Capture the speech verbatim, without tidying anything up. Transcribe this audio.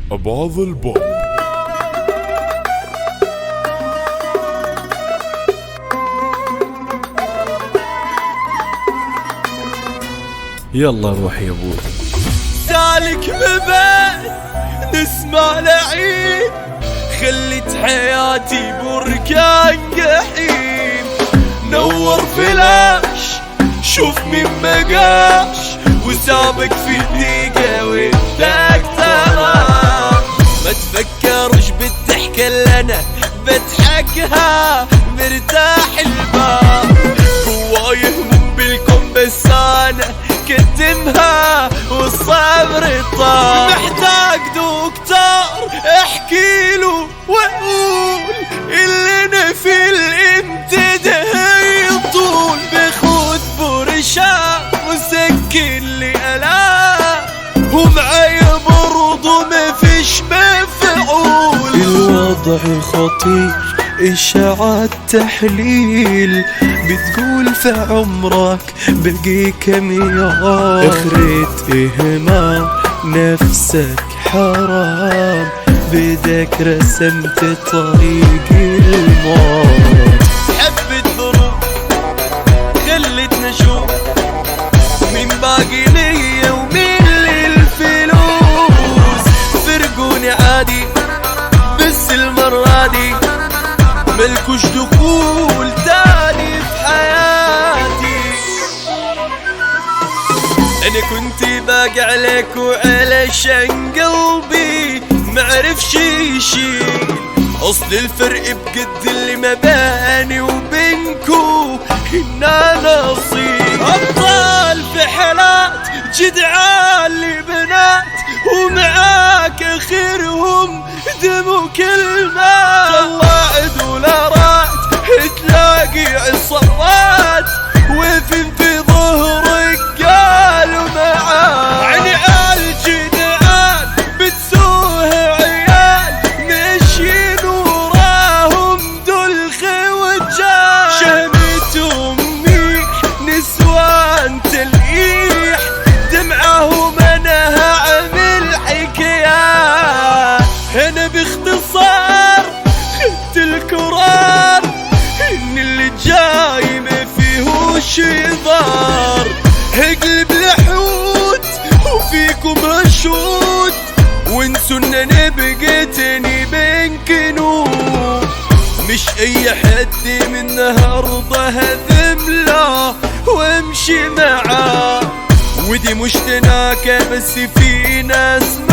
بعض البوب. يلا روح يا ابوي. سالك ببيت نسمع لعين، خلت حياتي بركان جحيم. نور فلاش شوف من مقاش، وسابق في الدقيقة ويدك تمام. ما تفكرش بالضحكة اللي انا بضحكها، مرتاح البال جواي هموم بالكم بس انا كتمها والصبر طال. محتاج دكتور احكيله واقول اللي انا في الامتدى يطول. بخد برشام وسكن لي الام، ومعايا برضو مفيش مفعول. الوضع خطير إشاعات تحليل بتقول في عمرك بقي كم يوم. اخرت إهمال نفسك حرام، بدك رسمت طريق الموت. حبة ظروف خلتنا نشوف مين باقي ليا ومين للفلوس. فرقوني عادي بس المرة دي ملكوش دخول تاني في حياتي. انا كنت باقي عليك وعلشان قلبي معرفش يشيل. اصل الفرق بجد اللي ما بيني وبينكو هنا نصيب. ابطال في حالات جدعان لبنات، ومعاك اخرهم دمو كلمات. طلع دولارات تلاقي عصابات، وفين في ظهرك قالوا معاه. عيني عالجدعان بتسوه عيال ماشيين وراهم دول خوجات. شهمتهم ميح نسوان تلقيح، دمعهم انا هعمل حكايات. انا باختصار خدت القرار ان اللي جاي ما فيهوش هزار. هقلب لحوت وفيكم هشوت، وانسوا ان انا بقيتني بين كنوت. مش اي حد من النهارده هذم له وامشي معاه. ودي مش تناكة بس في ناس